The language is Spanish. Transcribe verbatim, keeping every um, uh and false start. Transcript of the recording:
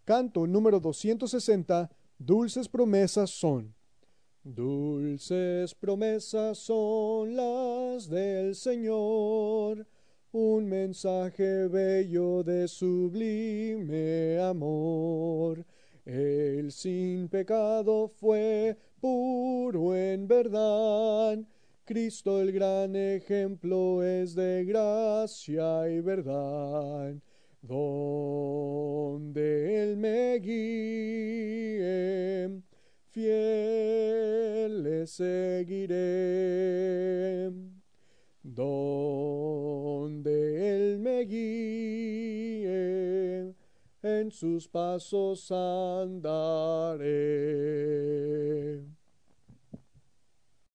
Canto número doscientos sesenta, Dulces promesas son. Dulces promesas son las del Señor, un mensaje bello de sublime amor. Él sin pecado fue puro en verdad. Cristo el gran ejemplo es de gracia y verdad. Donde Él me guíe, fiel le seguiré. Donde Él me guíe, en sus pasos andaré.